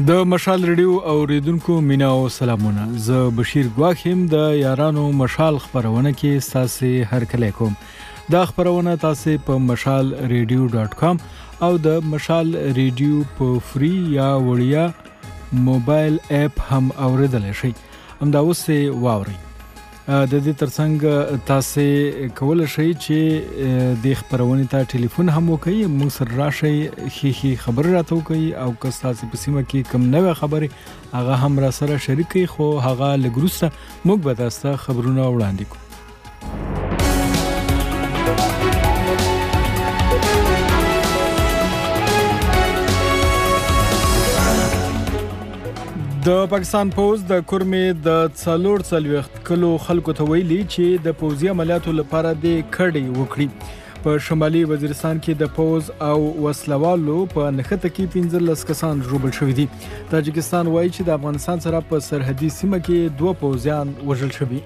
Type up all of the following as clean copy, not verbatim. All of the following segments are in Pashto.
د مشال ریډیو اوریدونکو مینا او سلامونه. زه بشیر ګواخیم د یارانو مشال خبرونه کې تاسو هر کله کوم. دا خبرونه تاسو په mashalradio.com او د مشال ریډیو په فری یا وړیا موبایل اپ هم اوریدل شئ. همدا اوس واورئ. د دې ترڅنګ تاسو کول شئ چې د خبرونه ته ټلیفون هم وکړئ، موږ سره راشئ، خي خبر راته وکړئ او که تاسو په سیمه کې کوم نوې خبرې هغه هم را سره شریک کړئ، خو هغه لګروسته موږ به تاسو خبرونه وړاندې کوو. د پاکستان پوز د کورمې د 4 کلو خلکو ته ویلي چې د پوزي عملیاتو لپاره د کډي وکړي. په شمالي وزیرستان کې د پوز او وسلوالو په نښته کې 15 کسان ژوبل شوي دي. تاجکستان وایي چې د افغانستان سره په سرحدي سیمه کې 2 پوزیان وژل شوي.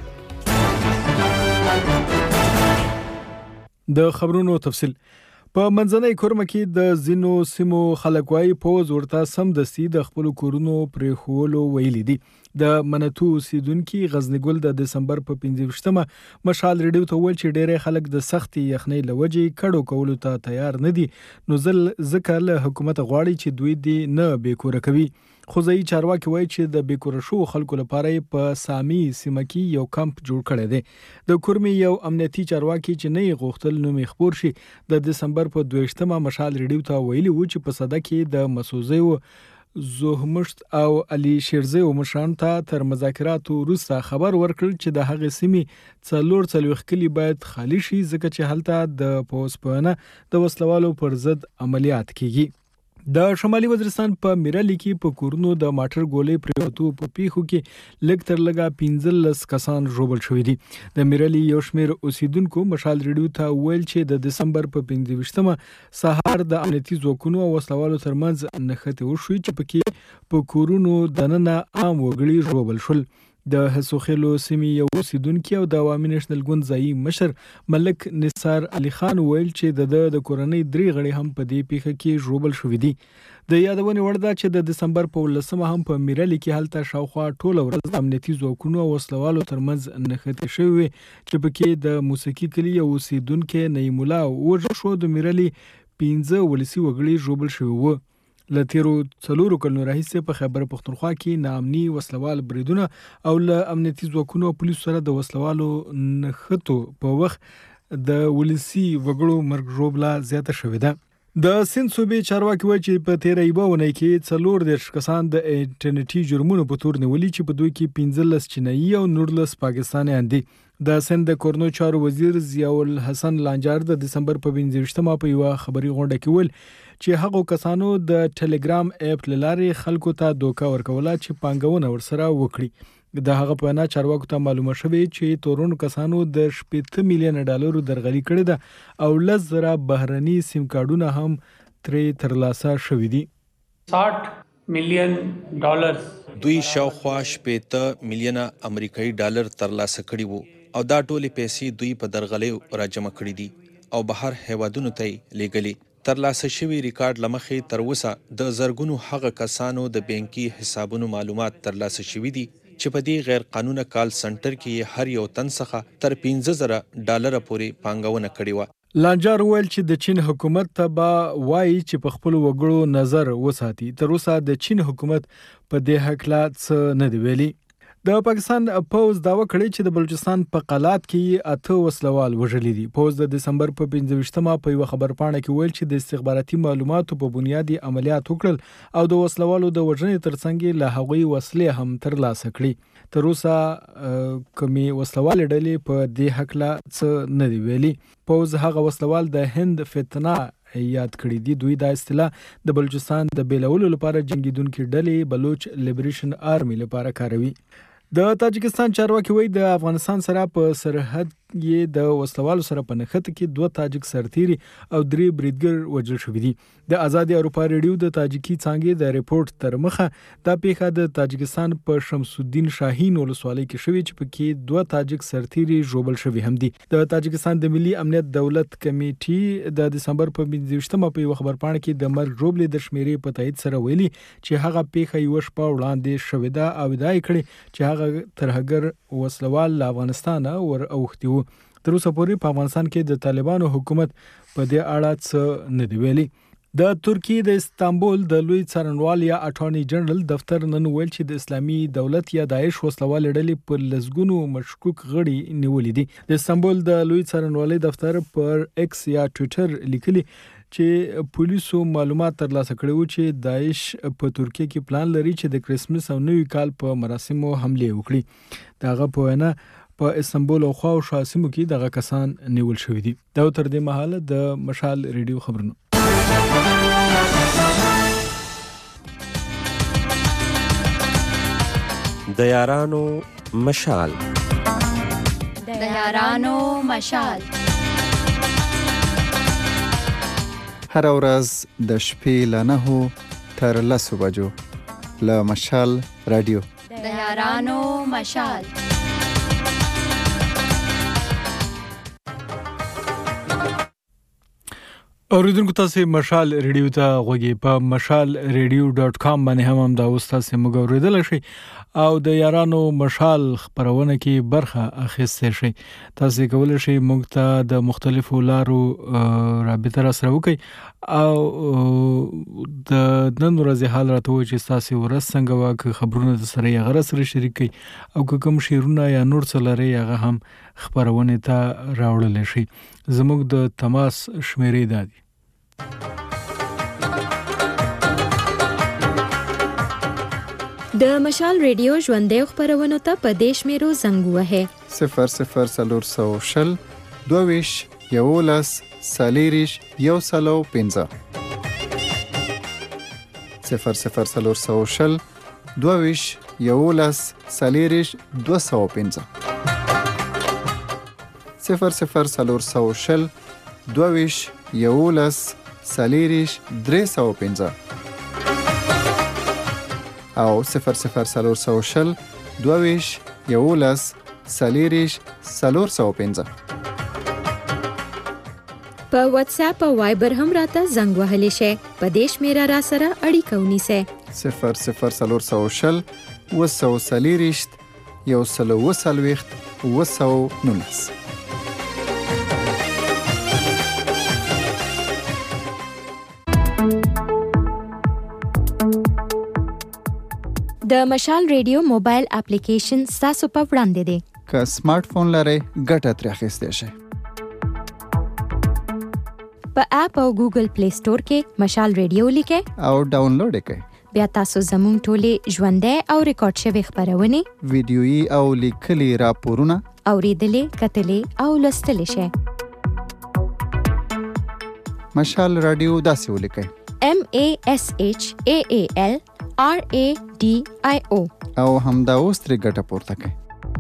د خبرونو تفصیل. په منځنۍ کورمه کې د زینو سیمو خلک وايي پوز ورته سمدستي د خپل کورونو پرې خولو ویلي دي. د منتو اوسیدونکو غزنیګل د دسمبر په 15مه مشال ریډیو ته ویل چې ډېر خلک د سختي یخنۍ لوجې کډو کولو ته تیار نه دي، نو ځکه له حکومت غواړي چې دوی دې نه بیکوره کوي. خو ځای چارواکي وایي چې د بیکوره شو خلکو لپاره په سامي سیمه کې یو کمپ جوړ کړی دی. د کورمې یو امنیتي چارواکي چې نه غوښتل نو مخبور شي د دسمبر په 22مه مشال ریډیو ته ویلي و چې په صده کې د مسوزي زوهمشت او علي شیرزي او مشران ته تر مذاکراتو وروسته خبر ورکړل چې د هغې سیمې 4 کلی باید خالی شي، ځکه چې هلته د پوسپونه د وسلوالو پر ضد عملیات کیږي. د شمالي وزیرستان په میرالی کې په کورونو د ماټر ګولې پریوتو په پیښو کې لږ تر لږه 15 کسان ژوبل شوي دي. د میرالی یو شمېر اوسیدونکو مشال ریډیو ته ویل چې د دسمبر په 15مه سهار د امنیتي ځواکونو او وسلوالو ترمنځ نښتې وشوې چې پکې په کورونو دننه عام وګړي ژوبل شول. د حسوخیلو سیمې یو اوسیدونکو او د عوامي نېشنل ګوند ځایي مشر ملک نثار علي خان ویل چې د کورنۍ 3 غړي هم په دې پیښه کې ژوبل شوي دي. د یادونې وړ ده چې د دسمبر په 18مه هم په میرالی کې هلته شاوخوا ټوله ورځ امنیتي ځواکونو او وسلوالو ترمنځ نښتې شوې چې پکې د موسیقي کلي یو اوسیدونکو نعیم الله وژل شو. د میرالی 15 ولسي وګړي ژوبل شوي وو. له تیرو 4 کلونو راهیسې په خیبر پښتونخوا کې ناامني وسلوال بریدونه او له امنیتي ځواکونو او پولیسو سره د وسلوالو نښتو په وخت د ولسي وګړو مرګ ژوبله زیاته شوې ده. د سند صوبې چارواکي وایي چې په تیره یوه اونۍ کې 14 کسان د انټرنیټي جرمونو په تور نیولي چې په دوی کې 15 چینایي او 19 پاکستانیان دي. د سند د کورنو چارو وزیر ضیاء الحسن لانجار د دسمبر په 15مه په یو خبري غونډه کې ویل چې هغه کسانو د ټلګرام اپ لارې خلکو ته دوکا ورکوله چې پانګونه ورسره وکړي. د هغه په وینا چارواکو ته معلومه شوې چې تورونو کسانو د $7 میلیون درغلي کړې ده او 10,000 بهرني سیم کارډونه هم ترې ترلاسه شوي دي. $60 میلیون دوی شاوخوا 8 میلیونه امریکایي ډالر ترلاسه کړي وو او دا ټولې پیسې دوی په درغلي راجمع کړي دي او بهر هیوادونو ته لیږلي. ترلاسه شوی ریکارډ لمخې تر اوسه د زرګونو هغه کسانو د بانکي حسابونو معلومات ترلاسه شوي دي چې په دې غیر قانونه کال سنټر کې هر یو تن څخه تر $15,000 پورې پانګونه کړې و. لانجار ویل چې د چین حکومت ته به وایي چې په خپل وګړو نظر وساتي. تر اوسه د چین حکومت په دې حقله څه نه دی ویلي. د پاکستان پوز داوا کړی چې د بلوچستان په قلات کې 8 وسلوال وژلي دي. پوز د دسمبر په 15مه په یو خبرپاڼه کې ویل چې د استخباراتي معلوماتو په بنیادي عملیات وکړل او د وسلوالو د وژنې ترڅنګ له هغوی وسلې هم ترلاسه کړي. تر اوسه کومي وسلوال ډلې په دې حقله څه نه دی ویلي. پوز هغه وسلوال د هند فتنه یاد کړی دي. دوی دا اصطلاح د بلوچستان د بیلولو لپاره جنگیدونکو ډلې بلوچ لیبریشن آرمي لپاره کاروي. د تاجکستان چارواکي وایي د افغانستان سره په سرحد یې د وسلوالو سره په نښته کې 2 تاجک سرتیري او 3 بریدګر وژل شوي دي. د آزادي اروپا ریډیو د تاجکي څانګې د ریپورت تر مخه دا پیښه د تاجکستان په شمس الدین شاهین ولسوالۍ کې شوې چې پکې 2 تاجک سرتیري ژوبل شوي هم دي. د تاجکستان د ملي امنیت دولت کمیټې د دسمبر په 25مه په خبرپاڼه کې د مرګ ژوبلې د شمیرې په تایید سره ویلي چې هغه پیښه یو شپه وړاندې شوې ده او دا یې کړې چې هغه ترهګر وسلوال له افغانستان ور اوختي وو. تر اوسه پورې په افغانستان کې د طالبانو حکومت په دې اړه څه نه دی ویلي. د ترکیه د استانبول د لوی څارنوال یا اټارنی جنرال دفتر نن ویل چې د اسلامي دولت یا داعش وسلوال ډلې په لزګونو مشکوک غړي نیولې دي. د استانبول د لوی څارنوالۍ دفتر پر ایکس یا ټوئیټر لیکلي چې پولیسو معلومات ترلاسه کړي وو چې داعش په ترکیه کې پلان لري چې د کریسمس او نوي کال په مراسمو حمله وکړي. دغه په وینا په استانبول او خوا او شاسمو کې دغه کسان نیول شوی دي. دا تر دې مهاله د مشال ریډیو خبرونه. د یارانو مشال هر ورځ د شپې له 9 تر 10 بجو له مشال رادیو د یارانو مشال. اوریدونکو تاسو مشال ریډیو ته غوږی په mashalradio.com باندې هم دا اوس تاسو موږ اوریدل شئ او د یارانو مشال خبرونه کې برخه اخیستئ شئ. تاسو کولای شئ موږ ته د مختلفو لارو رابطه را سره وکړئ او د نن ورځې حال راته وایي چې تاسو ورځ څنګه واکه خبرونه د سره یې غره سره شریک کړئ او کوم شیرونه یا نور څه لري هغه هم خبرونه ته راوړل شي. زموږ د تماس شمیرې دادي د مشال ریډیو ژوندې خبرونه ته په دیش میرو زنګ وهه 00400 22 یولس سالیریش یو سلو 15 00400 22 یولس سالیریش 215 00400 22 یولس سالیریش 315 او 00400 22 یولس سالیریش 415 په واتس اپ او وایبر هم راته زنګ وهلی شي. په دیش میرا را سره اړیکه ونیسه 00400 وسو سالیریش یو سلو وسلويخت وسو نونس. د مشال ریډیو موبایل اپلیکیشن تاسو په وړاندې دی. که سمارټ فون لرئ ګټه ترې اخیستی شئ. په اپ او ګوګل پلی سٹور کې مشال ریډیو لیکئ او ډاونلوډ یې کړئ. بیا تاسو زموږ ټولې ژوندۍ او ریکارډ شوي خبرونه ویډیويي او لیکلي راپورونه اوریدلې کتلې او لوستلې شئ. مشال رادیو داسې ولیکئ MASHAALRADIO او همدا اوس ترې ګټه پورته کړئ.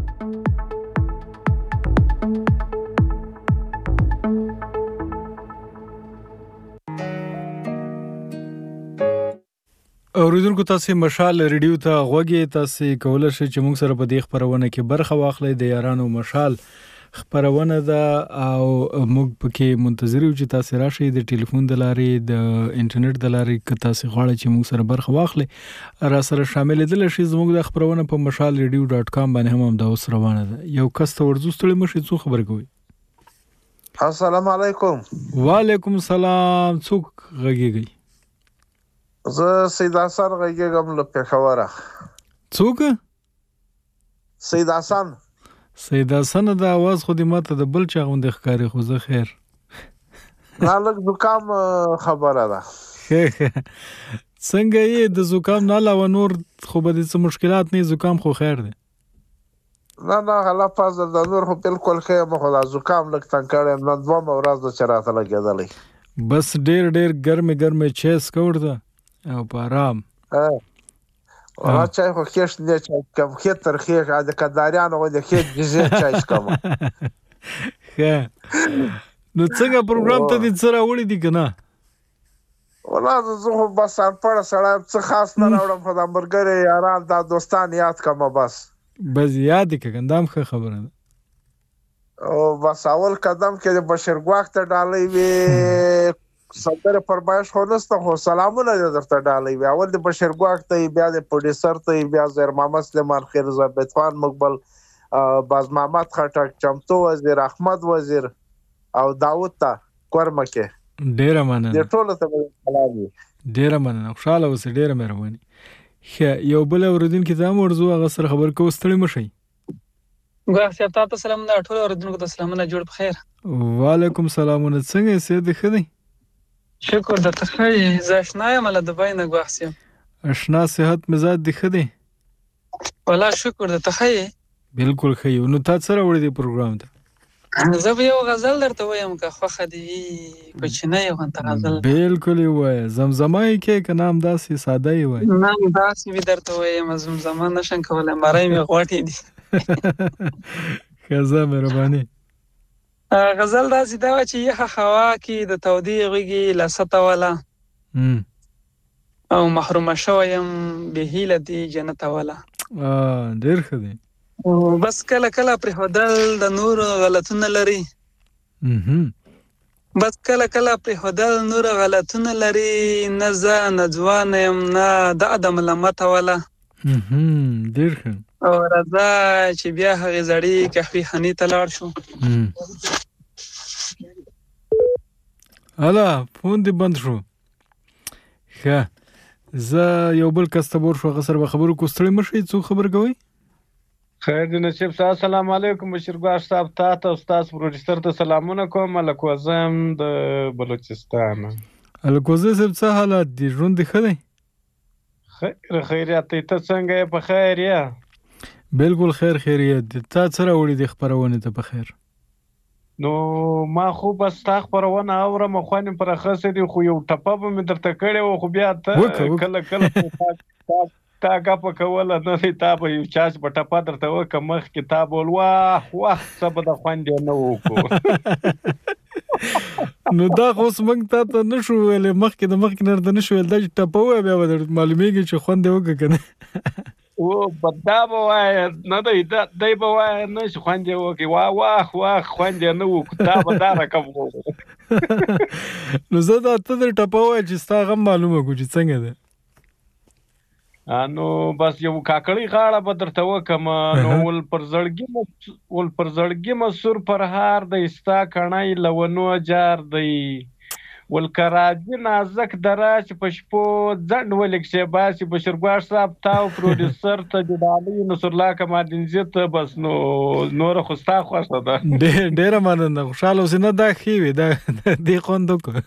اوریدونکو تاسو مشال ریډیو ته غوږی تاسو کولای شئ چې موږ سره په دې خبرونه کې برخه واخلئ. د یارانو مشال خبرونه ده او موږ پکې منتظر یو چې تاسو راشئ د ټلیفون د لارې د انټرنیټ د لارې که تاسو غواړئ چې موږ سره برخه واخلئ را سره شامل دي شئ. زموږ د خبرونه په mashalradio.com باندې هم دا اوس روانه ده. یو کس ته ورزوستړی مشي څو خبر کوي. السلام علیکم. وعلیکم السلام. څوک غږیږي؟ زه سید حسن غږیږم له پېښوره. څوک؟ سید حسن. سید حسن د आवाज خو دې ماته د بل چا غوندې ښکاري خو زه خیر. نالک زکام خبره ده. څنګه یې د زکام نه علاوه نور خو به دې څه مشکلات نه زکام خو خیر دی. نه غلا فاز د نور خو بالکل خیر مخ د زکام لک تنکړم نن دوه ورځ د چراته لګیدلې. بس ډېر ګرمه چیس کوړه او په آرام. راځي خو کېش نه چې کم خې ترخې د کډاریانو د خې جزې چای کوم. نو څنګه پروګرام ته دې څه راوړي دي که نه؟ ولا زه خو بس انپړه سړی څه خاص نه راوړم خو دا ملګري یاران دا دوستان یاد کړم بس یاد یې که دا هم ښه خبره ده. او بس اول قدم کې د بشیر ګواښ ته ډالۍ وې سندرې فرمایش خو نسته خو سلامونه دې درته ډالۍ وې. اول د بشیر ګواښ ته بیا د پروډیوسر ته بیا زهیر محمد سلیمان خیر ثابت خان مقبل باز محمد خټک چمتو وزیر احمد وزیر او داود ته کورمه کې ډیره مننه. د ټولو ته سلام وي. ډیره مننه. خوشاله اوسئ. ډیره مهرباني. ښه یو بل اورېدونکي ته هم ورځو هغه سره خبرې کوو. ستړي مه شئ. ګواښ صاحب تا ته سلامونه. ټولو اورېدونکو ته سلامونه. جوړ په خیر. وعلیکم سلامونه. څنګه یې صحت دې ښه دی؟ شکر درته ښه یې. زه اشنا یم له دبۍ نه ګواښ صاحب. اشنا صحت مزاج دې ښه دی؟ والله شکر درته ښه یې؟ بالکل ښه یو. نو تا څه راوړی دی پروګرام ته؟ زه به یو غزل درته وایم که خوښه دې وي کوچنی غونته غزل. بالکل یې ووایه. زمزمه یې کې که نه همداسې ساده یې وایه؟ نه همداسې مې درته وایم. زمزمه نشم کولی مرۍ مې غوټې دي. ښه ځه مهرباني. غزل داسې دا وه چې یخه هوا کې د تودې غېږې لسته واله او محرومه شوی یم بې هیله دې جنت واله. ډېر ښه دی. بس کله کله پرېښودل د نورو غلطونه لري. بس کله کله پرېښودل نورو غلطونه لري. نه زه نه ځوان یم نه د ادم لمته واله. ډېر ښه. او راځه چې بیا هغې زړې قهوې خانې ته لاړ شو. هله فون دې بند شو. ښه زه یو بل کس ته بور شو هغه سره به خبرو کو. ستړي مه شئ. څوک خبر کوئ؟ خیر دی نصیب صاحب. السلام علیکم. بشیر ګواښ صاحب تا ته او ستاسو پروډیوسر ته سلامونه کوم. ملک وزه یم د بلوچستان. ملک وزه صاحب څه حالات دي؟ ژوند دې ښه دی؟ خیر خیریت دی. ته څنګه یې؟ په خیر یې؟ بالکل خیر خیریت دی. تا څه راوړي دي خپرونې ته په خیر؟ نو ما خو بس ستا خپرونه اورم خوند مې پر اخیستی دی خو یو ټپه به مې درته کړې وه خو بیا ته کله کله تا ګپه کوله نه دی تا به یو چا چې په ټپه درته وکړه مخکې تا به ویل واه واه څه به د خوند یې نه وکړو. نو دا خو اوس موږ تا ته نه شو ویلی مخکې د مخکې نه درته نه شو ویل دا چې ټپه ووایه بیا به درته معلومېږي چې خوند یې وکړه که نه. دا به وایه نه دی دی به وایه نه چې خوند یې وکړي واه واه واه خوند یې نه وکړو دا به دا رقم وکړو. نو زه دا ته د ټپه ووایه چې ستا غم معلومه کړو چې څنګه دی. نو بس یو کاکړۍ غاړه به درته وکړم. نو ول پر زړګي مسور پر هار دی ستا کڼی له ونو جار دی. ول که راځي نازک دره چې په شپو ځنډ ولږ باسي. بشیر ګواښ صاحب تا او پروډیوسر ته د ډالۍ نصرالله کمالدینزي ته بس نو نوره خو ستا خوښه ده. ډېره مننه. خوشحاله اوسې. نه دا ښې وې دا دې خوند وکړه.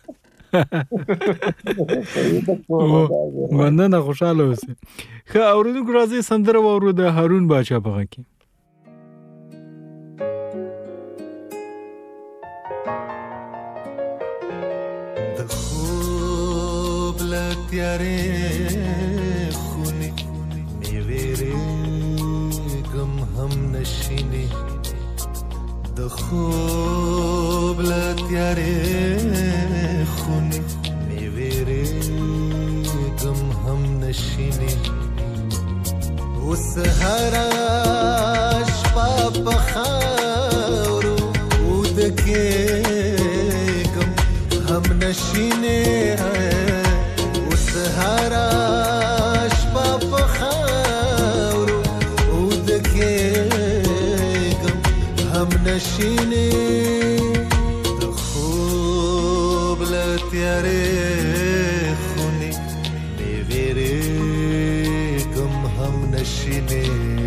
مننه. خوشحاله اوسې. ښه اورېدونکو راځئ سندره واورو د هارون باچا په غږ کې. د خوب له تیارې خونې مې وېرېږم هم نشینې. د خوب له تیارې خونې مې وېرېږم هم نشینې. اوس هره شپه په خاورو اوده کېږم هم نشینې. اوس هره شپه په خاورو اوده کېږم هم نشینې. د خوب له تیارې خونې مې وېرېږم هم نشینې.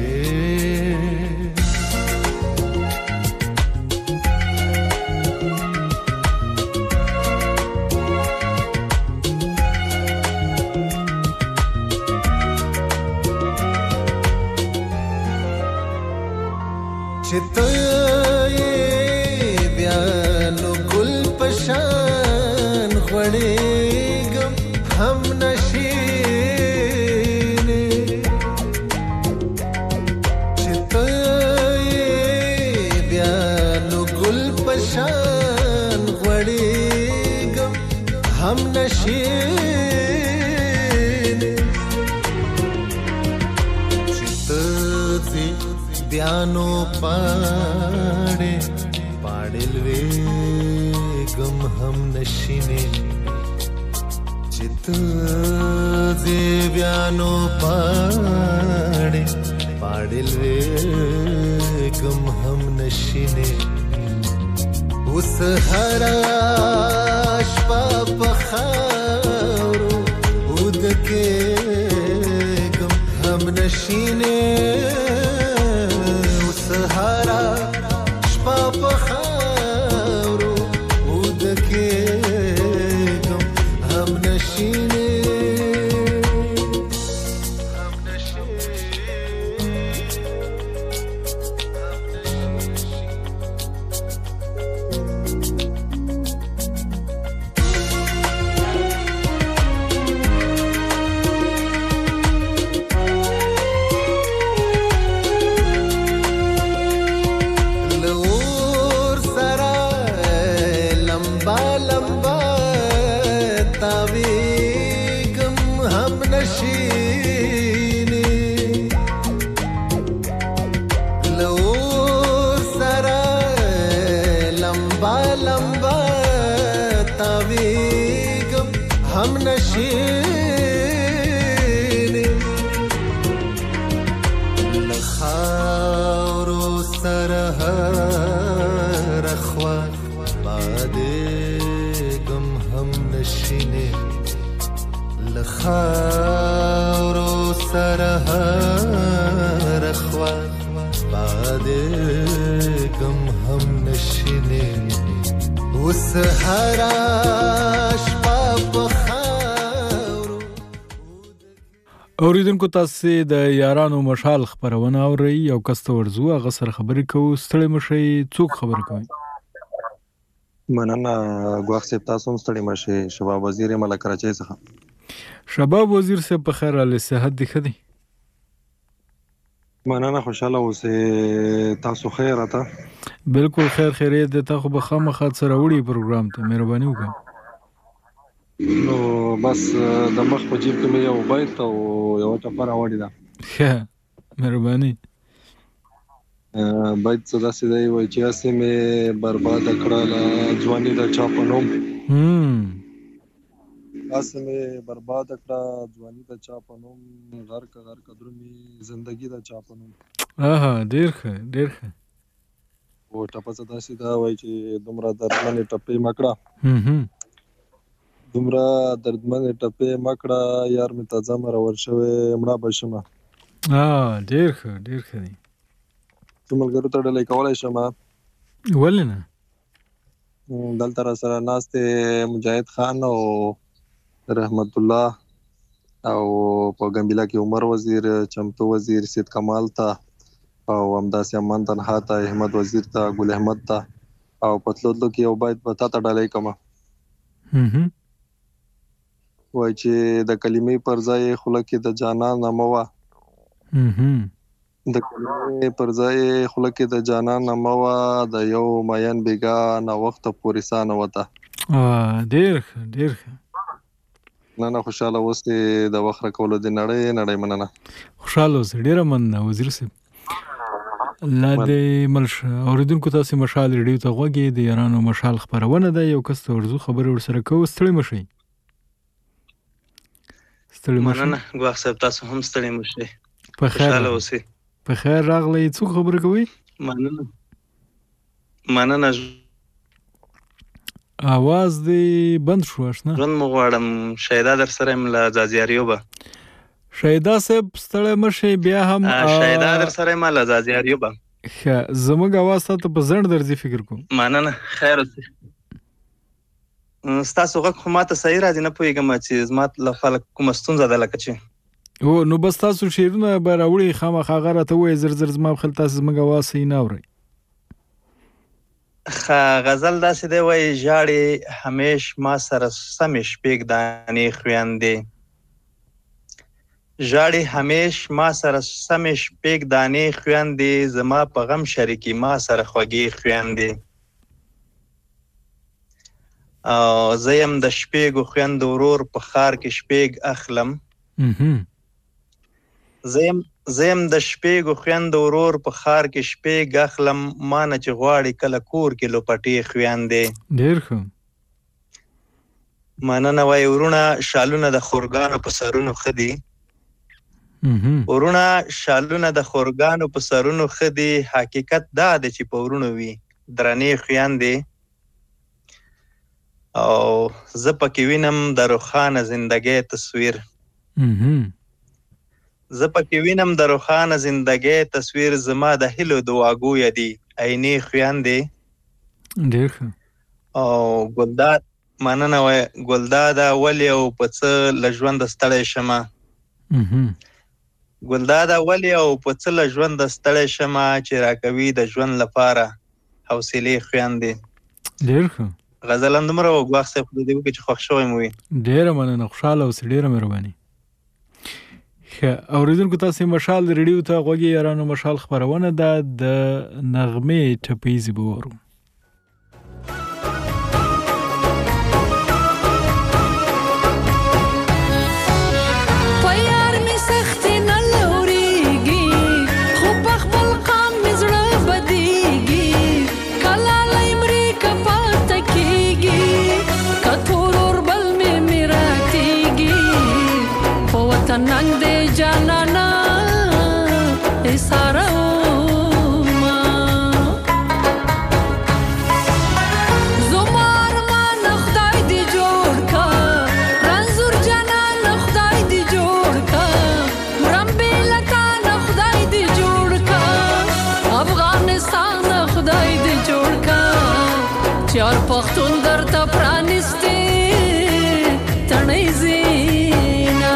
چې ته یې بیا نو ګل په شان غوړېږم هم نشینې. چې ته یې بیا نو هم نشینې چې ته ځې بیا نو پاړې لوېږم هم نشینې چې ته ځې بیا نو پاړې لوېږم هم نشینې اوس هره شپه په خاورو ودکېږم هم نشینې اوس هره شپه په خاورو ودکېږم هم نشینې خاورو سره هر خوا بادګم هم نشینې اوس هره شپه په خاورو. اوریدونکو تاسو د یارانو مشال خبرونه اورئ او کسته ورزو هغه سره خبرې کوو. ستړي مشي څوک خبرې کوي؟ مننه ګواښ صاحب، تاسو هم ستړي مشي. شباب وزیر ملک کراچۍ څخه. شباب وزیر صاحب په خیر له صحت دی خدي؟ مننه، خوشاله اوسئ. تاسو خیر اته؟ بالکل خیر خیریت ده. تاسو به خامخا سره وړي پروګرام ته مهرباني وکړئ. نو بس د مخ په جیب کې مې یو بیت او یو ټپه راوړې ده. ښه مهرباني. بیت څه داسې دی وایي چې هسې مې برباده کړله ځواني د چا په نوم، هسې مې برباده کړه ځواني د چا په نوم، غرق درومي زندګي د چا په نوم. آها ډېر ښه ډېر ښه. او ټپه څه داسې ده وایي چې دومره دردمنې ټپې مه کړه، دومره دردمنې ټپې مه کړه، یار مې تازه مرور شوی مړه به شمه. ډېر ښه ډېر ښه دی. څو ملګرو ته ډالۍ کولی شم؟ ولې نه؟ دلته را سره ناست دی مجاهد خان او رحمت الله او په ګمبیلا کې عمر وزیر، چمتو وزیر سید کمال ته او همداسې امان تنها ته، احمد وزیر ته، ګل احمد ته او پتلودلو کې یو باید په تا ته ډالۍ کومه. وایي چې د کلمې پر ځای خوله کې د جانان نامه وه، د کلمې پر ځای خوله کې د جانان نامه وه، د یو مین بیګا ناوخته پورې سا نه وته. ډېر ښه ډېر ښه. نه خوشاله اوسئ. د وخت راکولو د نړۍ مننه. خوشاله اوسئ. ډېره مننه وزیر صاحب. لا دې ملشه اوریدونکو تاسو مشال ریډیو ته غوږی د یارانو مشال خبرونه ده. یو کس ته ورزو خبرې ورسره کوو. ستړي مشئ. مننه ګواښ صاحب، تاسو هم ستړي مشئ. په خیر خوشاله اوسئ. په خیر راغلی. څوک خبرې کوي؟ مننه. आवाज دې بند شو آشنا. ژوند مو غواړم. شهدا در سره یم له ځاځیاریوبه. شهدا صاحب ستړی مشئ. بیا هم شهدا در سره یم له ځاځیاریوبه. ښه زموږ आवाज ته په زړه درځي فکر کوم. مننه. خیر اوسئ. ستاسو غږ خو ماته صحیح راځي، نه پوهېږم چې زما لپاره کومه ستونزه ده. لکه چې نو بس تاسو شعرونه به راوړئ خامخا هغه راته ووایئ زر زر زما په خیال تاسو زموږ اواز صحیح نه اورئ. غزل داسې دی وایي ژاړې همیش ما سره سمې شپې ږدانې خویندې، ژاړې همیش ما سره سمې شپې ږدانې خویندې، زما په غم شریکې ما سره خوږې خویندې. زیم د شپېږو خویندو ورور په ښار کې شپېږ اخلم. زیم د شپېږو خویندو ورور په ښار کې شپېږ اخلم، مانه چې غواړي کله کور کې لوپټې خویندې. ډېر ښه. مننه. وایي ورونه شالونه د خورګانو په سرونو ښه دي. ورونه شالونه د خورګانو په سرونو ښه دي، حقیقت دا دی چې په ورونو وي درنې خویندې. او زه پکې وینم د روښانه زندګۍ تصویر. زه پکې وینم د روښانه زندګۍ تصویر، زما د هیلو دعاګویه دي عینې خویندې. ډېر ښه. او ګلداد مننه. وایي ګلداده ولې او په څه له ژونده ستړی شمه. ګلداده ولې او په څه له ژونده ستړی شمه، چې راکوي د ژوند لپاره حوصلې خویندې. ډېر ښه. غزل هم دومره وګواښ صاحب خدای دې وکړي چې خوښ شوی مو وي. ډېره مننه. خوشحاله اوسئ. ډېره مهرباني. ښه اورېدونکو، تاسې مشال ریډیو ته غوږ یې یارانو. مشال خپرونه ده د نغمې ټپیزې به وورو. ننګ دې جانانا سارا ما زمار مان خدای دې جوړ کا، رنزور جانان خدای دې جوړ کا، مرمبه لتا خدای دې جوړ کا، افغانستان خدای دې جوړ کا، چار پختون درته پرانستې تڼۍ زینا.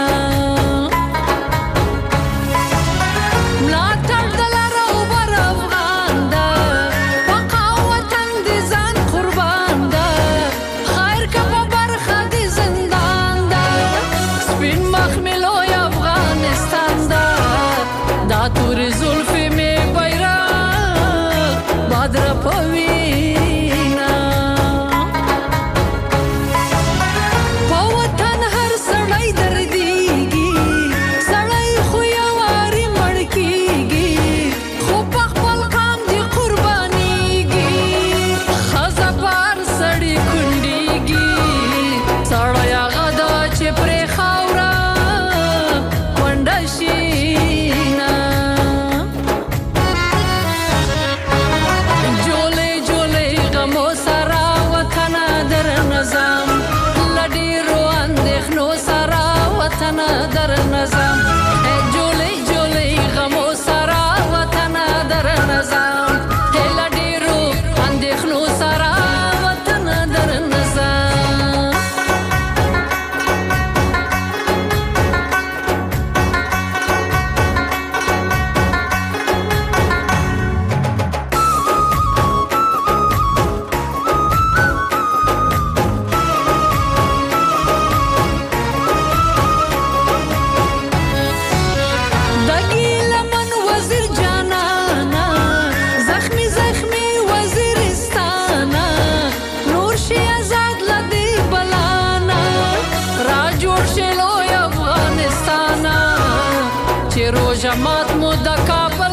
جماعت مو د کابل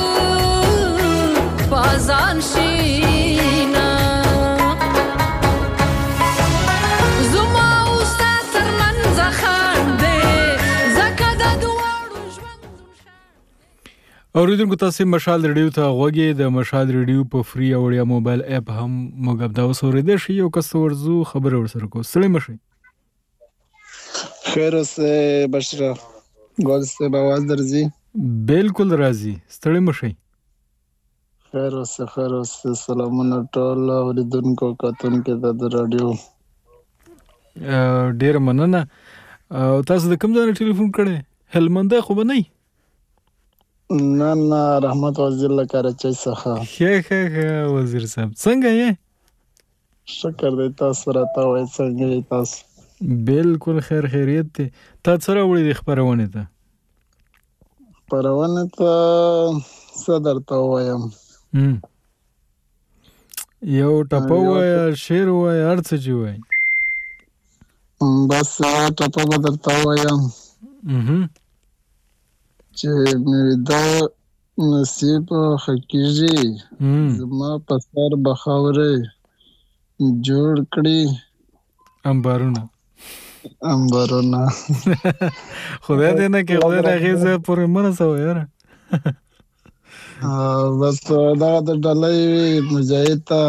بازان شینا زما استاد ترمنځ خاندې زکه د دوړو ژوند. اوریدونکو تاسو مشال ریډیو ته غوږی د مشال ریډیو په فری او وړیا موبایل اپ هم موږ دا وسوریدل شي یو کس ورزو خبر ورسره کو سلام مشي خیر اوسه بشرا ګل سے بواز درځي بالکل راځي ستړي مشي خیر اوسه سلامونه ټول اوریدونکو کتونکو د رادیو ډیر مننه. تاسو د کوم ځای ټلیفون کړی؟ هلمند خو به نه نه رحمت وزیر له کراچۍ څخه. ښه وزیر صاحب څنګه یې؟ شکر دی تاسو راته وایي څنګه یې تاسو؟ بالکل خیریت دی. تا سره وړي د خبرونه ته څه درته وایم یو ټپه وایه شعر وایه هر څه چې وایي. بس ټپه به درته ووایم چې مې دا نصیب ښه کېږي زما په سر به خاورې جوړ کړي انبارونه خدای دې نه کې خدای د هغې ځای پورې مه رسوه یاره بس دغه د ډالۍ مجاهد ته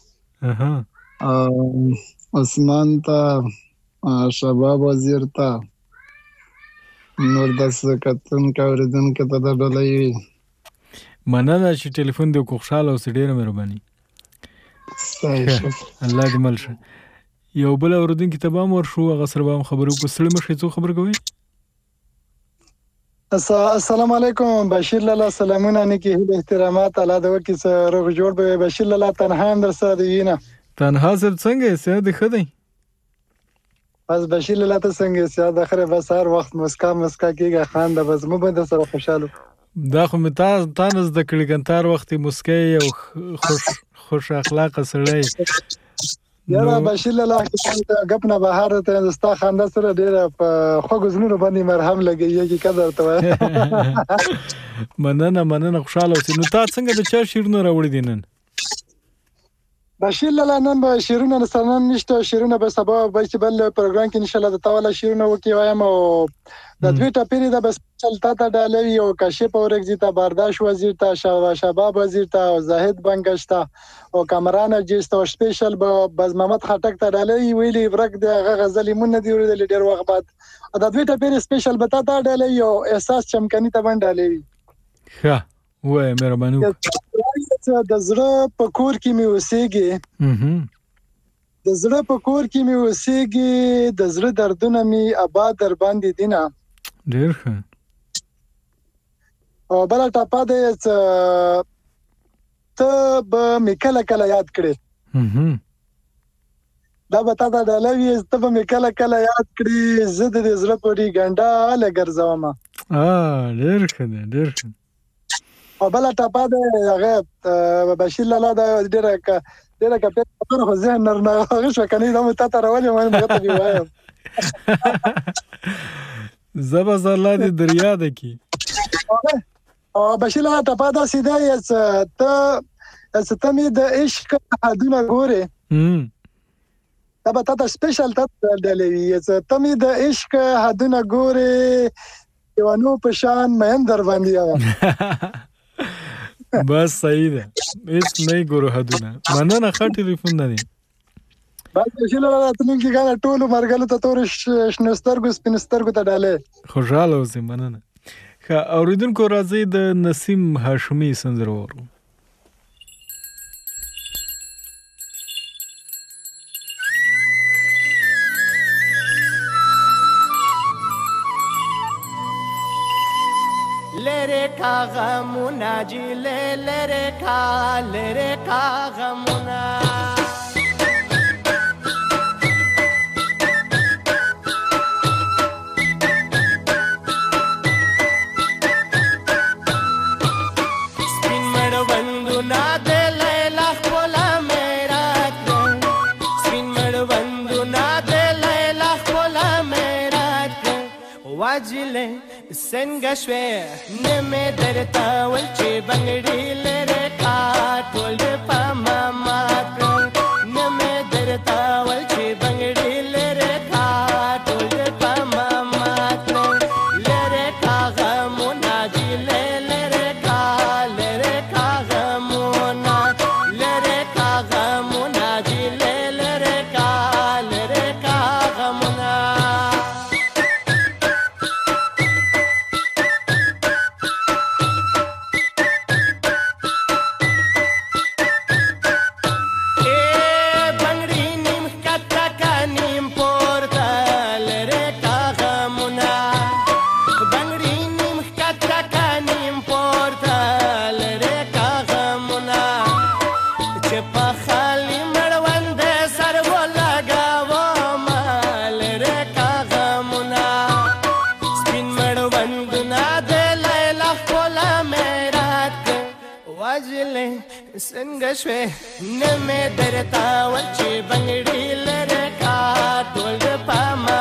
عثمان ته شباب وزیر ته نور داسې کتونکي اورېدونکي ته د ډالۍ وي مننه چې ټلیفون دې وکړو خوشحاله اوسې ډېره مهرباني الله دې مل شه یو بل اورېدونکي ته به هم ورشو هغه سره به هم خبرې وکړو ستړي مه شئ څوک خبرې کوئ السلام علیکم بشیر لالا سلامونه نیکې هیلې احترامات الله دې وکړي چې روغ جوړ به وي بشیر لالا تنها هم در سره دی وینه تنها صاحب څنګه یې صحت دې ښه دی بس بشیر لالا ته څنګه یې صحت د خیره بس هر وخت مسکا کېږه خانده بس موږ به در سره خوشحاله دا خو مې تا نه زده کړي که هر وخت یې مسکی او خوش اخلاقه سړی یاره بشیر لالا ګپ نه بهر ته ستا خنده سره ډېره په خوږو زړونو باندې مرهم لګوي که درته وایم مننه خوشحاله اوسې نو تا څنګه د چا شعرونه راوړي دي نن بشیر لالا نن به شعرونه نن نشته شعرونه به سبا به چې بل پروګرام کې انشاءالله د تا والا شعرونه وکړي وایم او د دوی ټپې ده به سپیشل تا ته ډالوي او کاشف اورکزي ته برداشت وزیر ته شباب وزیر ته او زاهد بنګش ته او کامران جیس ته سپیشل به بز محمد خټک ته ډالوي ویلي ورک د هغه غزلې مون نه دی اورېدلې ډېر وخت بعد د دوی ټپې سپیشل به تا ته ډالوي او احساس چمکني ته باندې ډالوي ښه وایه مهرباني د زړه په کور کې مې اوسېږي د زړه په کور کې مې اوسېږي د زړه دردونه مې آباد در باندې دینه ډېر ښه او بله ټپه دی ته به مې کله کله یاد کړې دا به تا ته ډاله وي ته به مې کله کله یاد کړې زه د دې زړه پورې ګنډاله ګرځومه ډېر ښه دی ډېر ښه او بله ټپه دی هغه بشیر لالا دا ډېره کپې خبره خو ذهن هغه شوه که نه دا مې تا ته راولې وایم هغه ته دې وایم زه به الله دې در یاده کړي او بشیر لالا ټپه داسې دی ته مې د عشق حدونه ګورې دا به تا ته سپیشل تا ته ډالۍ وي ته مې د عشق حدونه ګورې دیوانو په شان مین در باندې یم بس صحیح ده هیڅ نه ګورو حدونه مننه ښه ټلیفون نه دی بس بشیر لالا راتلونکي کال ټولو مرګلو ته تورې شنو سترګو سپینو سترګو ته ډالۍ خوشحاله اوسئ مننه ښه اورېدونکو راځئ د نسیم هاشمي سندره واورو لره کا غمونا جی لره کا غمونا سپین مړ بندونه د لیلا خپله میرات سپین مړ بندونه د لیلا خپله میرات واجلې څنګه شوې نه مې درته ول چې بنګړي لره کا ټول په ماما نه مې درته ول چې بنګړي لره کا ټول په ماما لره کا غمونا دی لره کا غمونا لره کا غمونا دی لره کا غمونا څنګه شوې نه مې درته ول چې بنګړي لره کا ټول په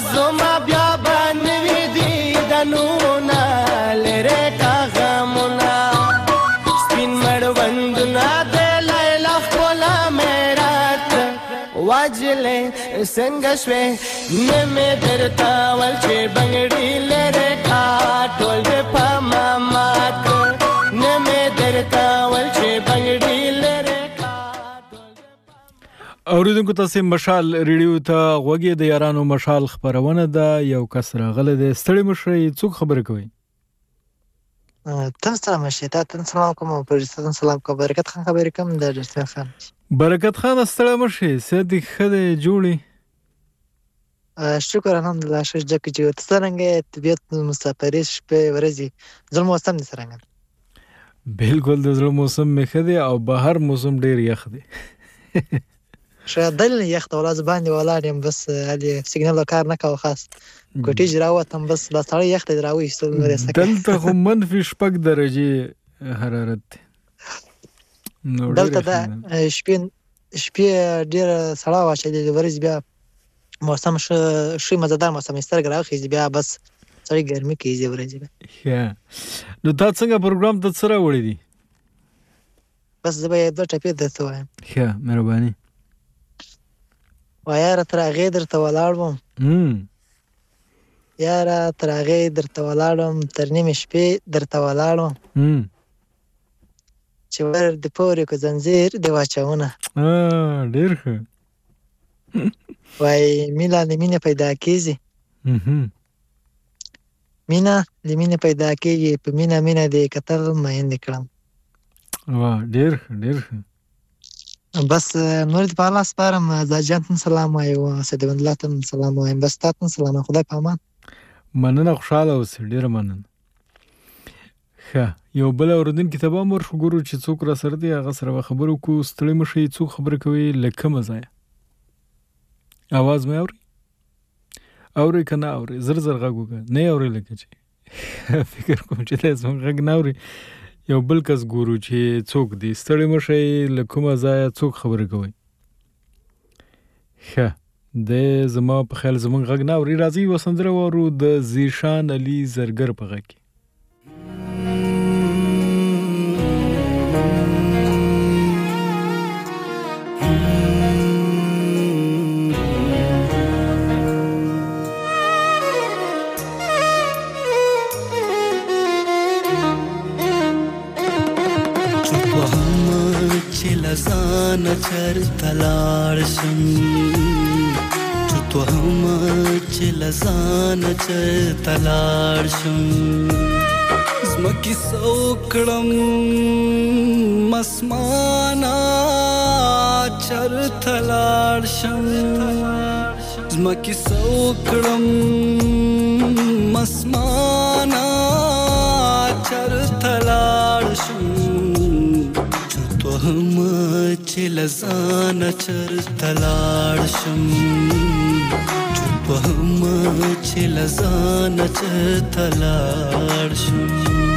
زما بیا بنوي دي دنونا لره کا غمنا سپین مړوندونه د لیلا خپله میرات واجلې څنګه شوې نه مې درته ول چې بنګړي لره کا ټول دې په مامات نه مې درته ول چې بنګړي لره اوریدونکو تاسو مشال ریډیو ته غوږی د یارانو مشال خبرونه ده یو کس راغله د ستړي مشري څوک خبره کوي تم سلام شي تاسو سلام کوم پرستان سلام کوم برکت خان خبرې کوم د رسول خان برکت خان ستړي مشي سدي خله جوړي شکر الحمدلله شش جک چې ترنګ طبيعت مسافرې شپه ورځي ظلم موسم دي سرنګ بالکل د ظلم موسم مخه دي او بهر موسم ډیر یخ دي شاید دل یخ ته ولا زبان دی ولاړم بس علي سیګنال کار نه کاوه خاص کوټی جراوتم بس لا سړی یخ ته راوي ستل مې سکه دلته خو منفي شپږ درجه حرارت دلته دا شپې ډیر سړا واچې د ورځ بیا موسم شي مزدار موسم سترګ راخي بیا بس سړی ګرمي کیږي ورځ ها نو تاسو څنګه پروګرام ته سره وړي دي بس زه به دوه ټپې درته وایم ها مهرباني وایاره تر هغې درته ولاړم یاره تر هغې درته ولاړم تر نیمې شپې درته ولاړم چې ور د پورې کو زنځیر د واچونه ډېر ښه وای مینا له مینې پیدا کېږي مینا له مینې پیدا کېږي په مینا مینا دې کتل میندې کړم ډېر ښه ډېر ښه بس نور دې په الله سپارم زاجان ته سلام وایم سید الله ته سلام وایم بس تاسو سلام خدای په امان مننه خوشاله اوسې ډېره مننه ښه یو بل اوریدونکي ته به هم ورشو ګورو چې څوک را سره دی هغه سره به خبرو کوو ستړي مه شئ څوک خبرې کوي له کومه ځایه اواز مې اورئ که نه اورئ زر زر غږ وکړه نه یې اورئ لکه چې فکر کوم چې دی زموږ غږ نه اورئ یو بل کس ګورو چې څوک دی ستړي مه شئ له کومه ځایه څوک خبرې کوئ ښه دی زما په خیال زموږ غږ نه اورئ راځئ یوه سندره واورو د زیشان علي زرګر په غږ کې لزان چرته لاړ شم چوتو هم چې لزان چرته لاړ شم زمکې سوکړم مسمانا چرته لاړ شم زمکې سوکړم مسمانا چرته لاړ شم هم چې لزان چرته لاړ شم چوپ هم چې لزان چرته لاړ شم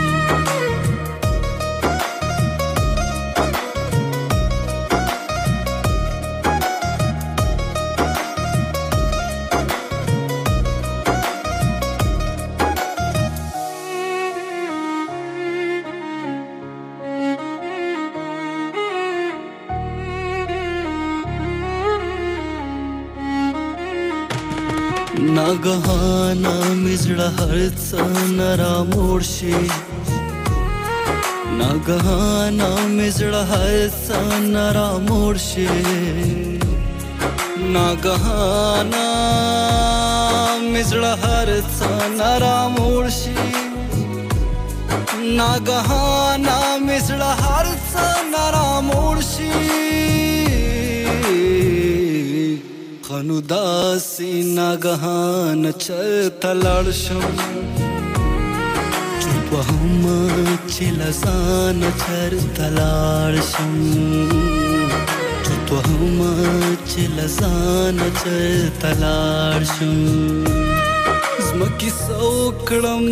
ناګهانه مې زړه هر څه نه راموړ شي ناګهانه مې زړه هر څه نه راموړ شي ناګهانه مې زړه هر څه نه راموړ شي ناګهانه مې زړه هر څه نه راموړ شي خنو داسې ناګهانه چرته لاړ شم چوپ هم چې لزانه چرته لاړ شم چوپ هم چې لزانه چرته لاړ شم زمکې سوکړم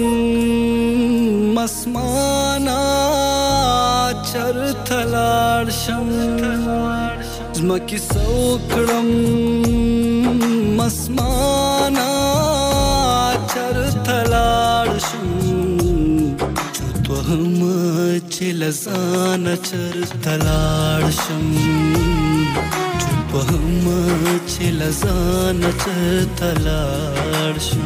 مسمانا چرته لاړ شم زمکې سوکړم مسمانا چې لزان چرته لاړ شم چوپ هم چې لزان چرته لاړ شم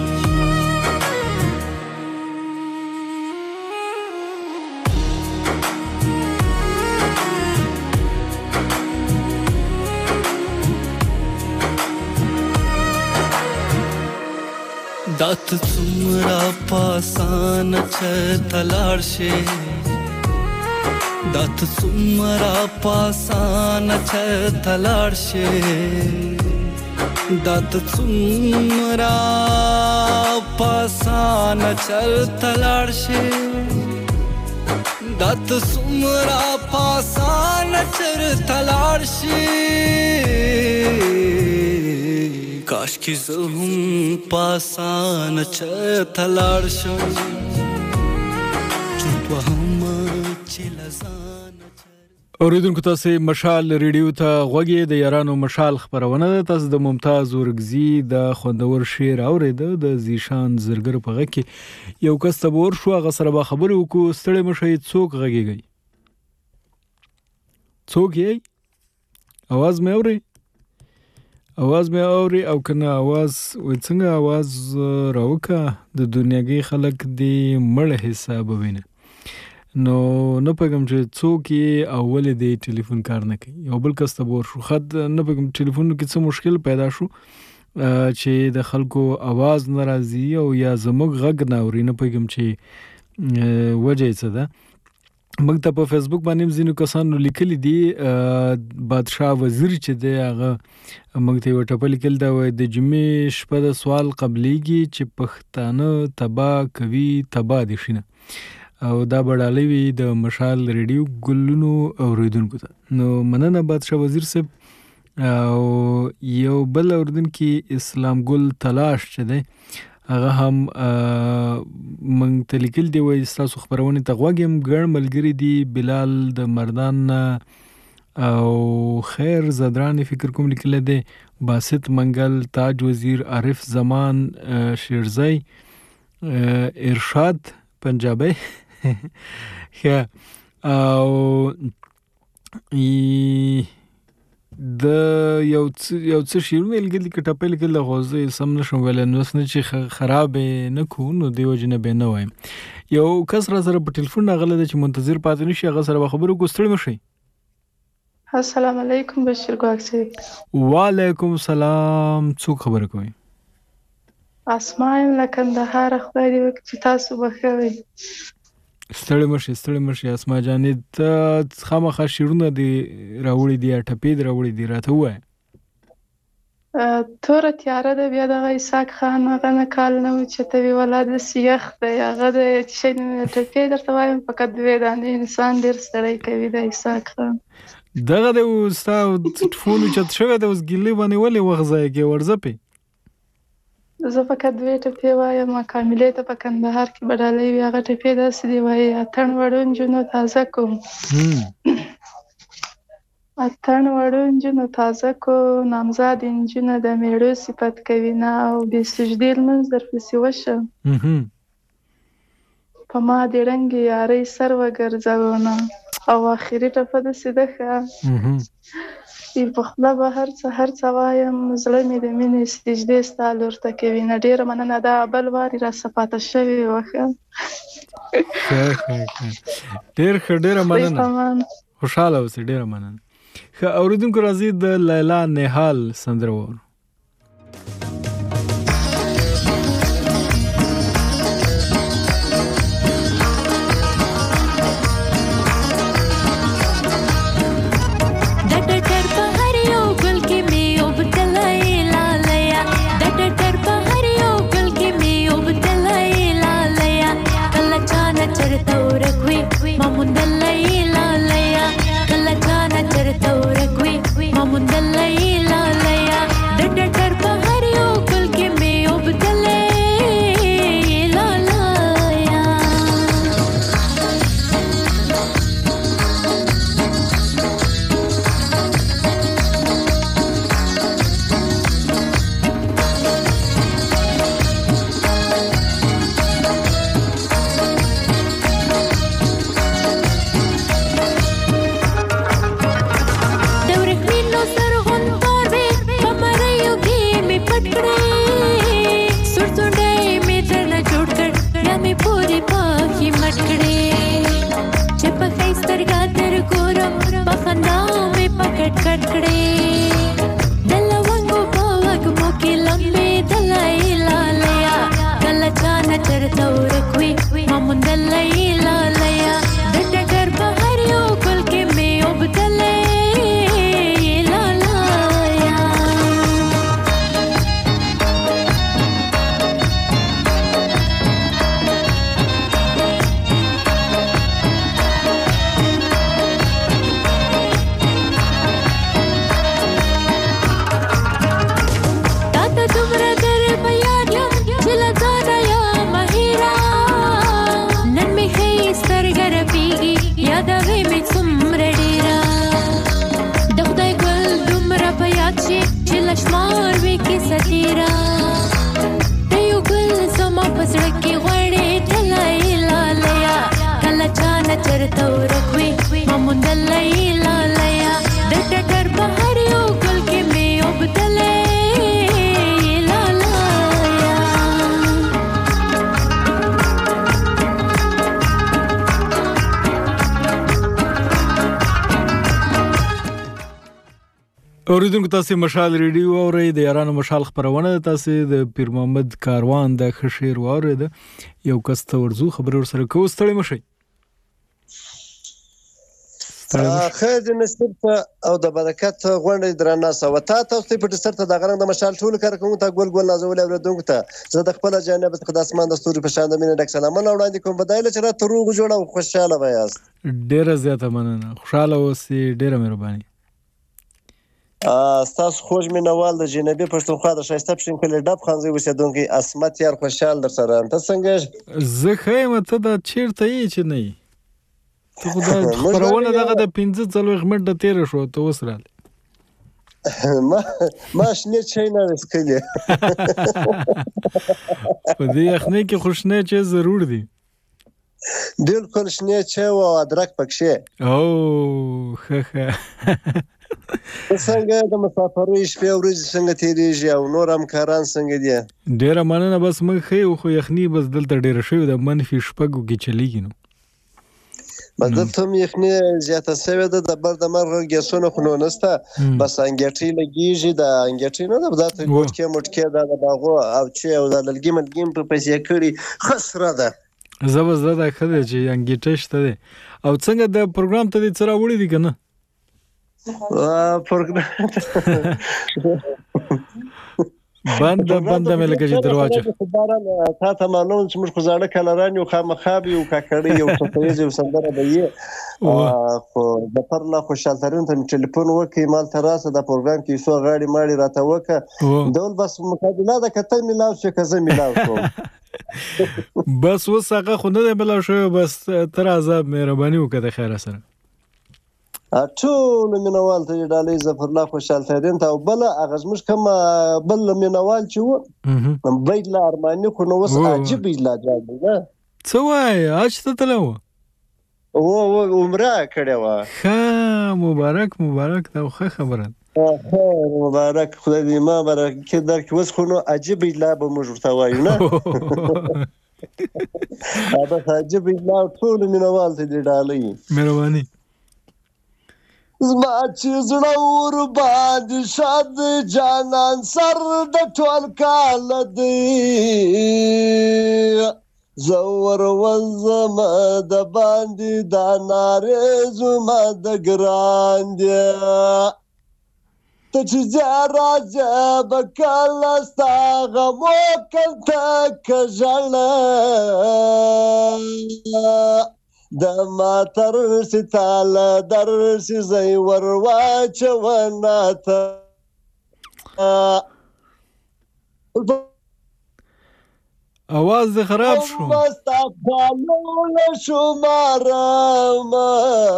دات څومره پاسان چرته لاړ شي دات څومره پاسان چرته لاړ شي دات څومره پاسان چرته لاړ شي دات څومره پاسان چرته لاړ شي کاش کی زه هم پاسان چرته لاړ شم چوپ هم چې لزان اوریدونکو تاسو مشال ریډیو ته غوږی د یارانو مشال خبرونه ده تاسو د ممتاز ورګزی د خوندور شعر اوریده د زیشان زرګر په غږ کې یو کس تبور شو هغه سره به خبرې وکړو ستړي مشي څوک غږیږي څوک یې आवाज مې اوري او کنه आवाज څنګه आवाज راوکا د دنیاګي خلک دی مړ حساب وینه نو نه پېګم چې څوک یې اول دی ټلیفون کار نه کوي یو بل کس ته ور شو خد نه پېګم ټلیفون کې څه مشکل پیدا شو چې د خلکو आवाज ناراضي او یا زموږ غږ نه اوري نه پېګم چې وجه څه ده موږ ته په فیسبوک باندې زینو کسانو لیکلي دي بادشاه وزیر چې دی هغه موږ ته وټپل کېل دا وای د جمعې شپه د سوال قبليږي چې پښتانه تبا کوي تبا دي شنه او دا بڑالوي د مشال ریډیو ګلونو اوریدونکو ته نو مننه بادشاه وزیر صاحب او یو بل اوریدونکو اسلام ګل تلاش چې دی هغه هم من تلکل دی وای تاسو خبرونه ته غوږم ګړ ملګری دی بلال د مردان او خیر زدران فکر کوم لیکل دی باسط منګل تاج وزیر عارف زمان شیرزی ارشاد پنجابی یا او د یو څه شیرونه لګل کټپل کې له غوځي سم نشم ویل نو سن چې خراب نه کو نو دیو جن به نه وایم یو کس را سره په ټلیفون غلط چې منتظر پاتې نشي هغه سره خبرو کوستړ مشي السلام علیکم بشیر ګواکسي وعلیکم السلام څوک خبره کوي اسماء لکندهار خدای دې وکړي تاسو بخوي ستړي مشي اسما جانې ته خامخا شیرونه دی راوړي دی ټپې دی راوړي دی راته وای تور تیاره د بیا د اسحاق خان غنه کال نو چې ته وی ولادت سیخ دی هغه د چې ټپې درته وایم فقط دوی د انسان ډیر ستړي کوي د اسحاق خان دغه د استاد فون چت شوی د اوس ګلې باندې ولې وغځای کې ورځپې زه فقط دوی ټپې وایم کاملې ته په کندهار کې بدلې وی هغه ټپې داسې دی وای اتن وړون جنو تازه کوم اتن وړون جنو تازه کو نامزاد انجنه د میړو صفت کوي نه او د سجدې لمنځ درپسې وشه په ما د رنګ یاري سر وګرځاونه او اخري ټپه د سیده په خپل به هر څه وایم زړه مې د مینې سجدې ستال ورته کوي نه ډیره مننه دا بل واري را صفاته شوی وخه ډیره مننه خوشاله اوسې ډیره مننه اوریدونکو راځي د لیلا نهال سندره وور مامون دلای لا لیا د را د یو ګل زما په زړه کې غوړې تلای لالیا کله چانه چرته ورکوي ما موندلای لالیا د ټټر بهر یو ګل کې مې وبدلې اوریدونکو تاسو مشال ریډیو اورئ د یارانو مشال خبرونه تاسو د پیر محمد کاروان د خشیر واورید یو کس ته ورزو خبر ور سره کو ستړي مشي خیر د نصیب او د برکت غونډې درنه سوتا تاسو په ټسر ته د غرنګ د مشال ټول کارکوم ته ګول ګول نازول اوریدونکو ته زه د خپل جانب څخه د اسمان د ستوري په شان د مینه ډک سلامونه وړاندې کوم بدایله چې را تروغ جوړه او خوشاله وایاست ډیره زیاته مننه خوشاله اوسئ ډیره مهرباني ستاسو خوږ مینوال د جنوبي پښتونخوا د ښایسته پښتونخوا ډب خانزي اوسېدونکی اسمت یار خوشحال در سره ته څنګه زه خیم ته دا چیرته یې چې نه یې ته خو دا خبرونه دغه د 15 منټه تېره شو ته اوس راغلې ما شنې چای نه وڅښلې په دې یخنۍ کې خو شنې چای ضرور دي بالکل شنې چای او ادرک پکښې او ښه څنګه د مسافرۍ شپې ورځې څنګه تېرېږي او نور همکاران څنګه دي ډېره مننه بس موږ ښه یو خو یخني بس دلته ډېره شوې ده منفي شپږو کې چلیږي نو بس دلته هم یخني زیاته شوې ده د بر د مرغه ګیسونه خو نو نشته بس انګېټۍ لګېږي د انګېټۍ نه ده دا ته موټکې دا د باغو او چې او د للګي ملګي په پیسې کړي خسره ده زه دا ښه دی چې انګېټۍ شته دی او څنګه د پروګرام ته دې څه راوړي دي که نه بنده مې لکه چې دروازه تا ته معلوم چې موږ خو زاړه کلران یو خامخا به یو کاکړی یو څپیز یو سندره به یې خو د پرله خوشحالترین ته مې ټلیفون وکړ مال ته راسه د پروګرام کې څو غاړې ماړې راته وکړه ډول بس مقابله ده که ته میلاو شې که زه میلاو شوم بس اوس هغه خو نه دی میلاو شوی بس ته راځه مهرباني وکړه د خیره سره ټول مینوال ته ډالۍ ظفر الله خوشحال ترین ته او بل هغه زموږ کوم بل مینوال چې و بیت لا ارمانی خو نو وس عجیب لا جوړ نه څه وای اج ته تلو او عمره کړه وا ښه مبارک دا ښه خبره مبارک خدای دې ما برکت درکړي وس خو نو عجیب لا به موږ ورته وایو نه دا عجیب لا ټول مینوال ته ډالۍ مهرباني زما چې زړه ور باندې شاد جانان سر د ټول کال دی زور وزم د باندې د نارې زما د ګران دی ته چې راځه بکله ستا غمو کنته کژړه د ماتر ستال در سی زئی ور واچونه ته اواز دې خراب شو مستقبلو شمارما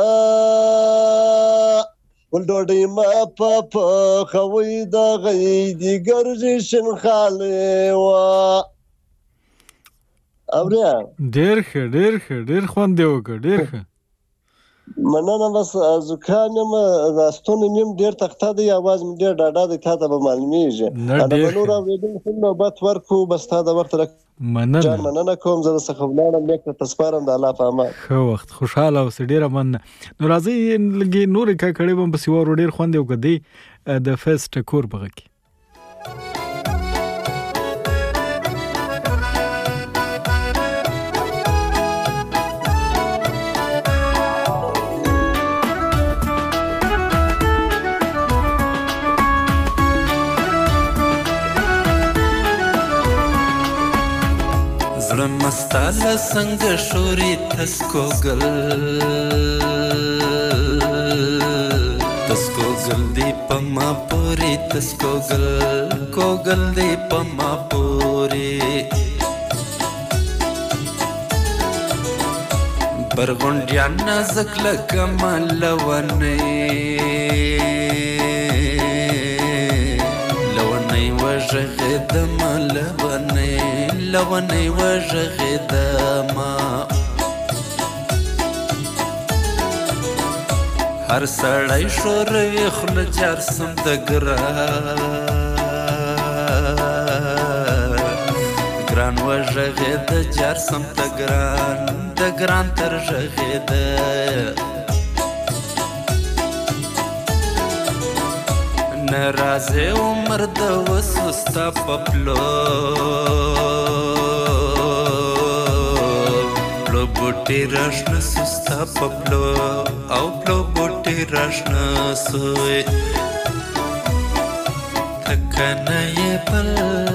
ول ډوډۍ ما په خوي د غېدي ګرځي شن خاله وا اوریا ډېر خوند دی وکړ ډېر ښه مننه بس زکام راستون نیم ډېر تخته دی आवाज مې ډېر ډاډه دی تا ته به معلومیږي انا نور اوریدل خو نوبت ورکو بس تا د وخت مننه کوم زه څخه ولاړم لیک تسپارم د الله په امان ښه وخت خوشاله اوسې ډېره مننه نو راځئ لږې نورې کاکړۍ به هم پسې وارو ډېر خوند دی وکړ دی د فیس ټکور په غږ کې مستاله څنګه شوري تسکو گل دی پما پوری تسکو گل دی پما پوری برغونډیا نازک لکه ملونی و وژغېدمه لونۍ وژغېدمه هر سړی شوروي خوله جار سم د ګران وژغېده جار سم د ګران تر ژغېده نرازې عمر د وسو ستا په پلو بوټي راشنه سو ستا په پلو او پلو بوټي راشنه سوی تکنه یې بل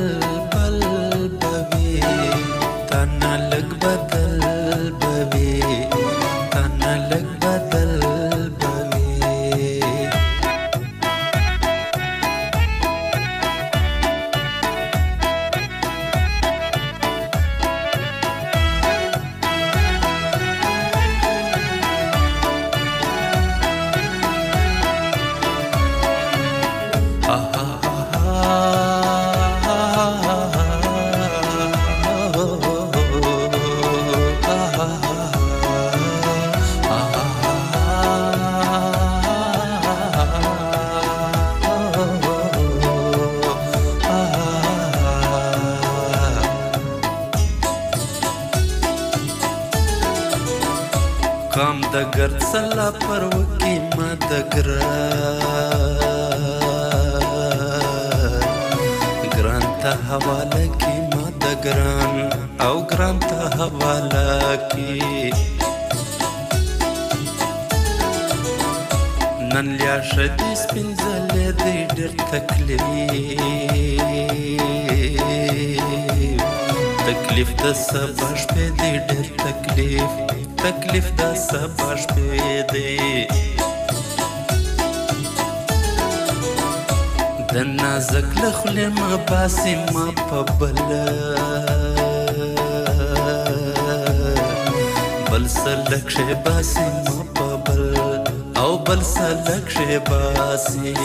بوي تنه لږ بدل بوي تنه لږ بدل قام د ګرد سلا پر وکی ما د ګران ته حواله کی ما د ګران او ګران ته حواله کی نن لیا شدی سپینځلې دی ډېر تکلیف د سبا شپې دی ډېر تکلیف د سبا شپې دی د نازک له خولې ما باسي ما په بل سلک شې باسي ما په بل او بل سلک شې باسي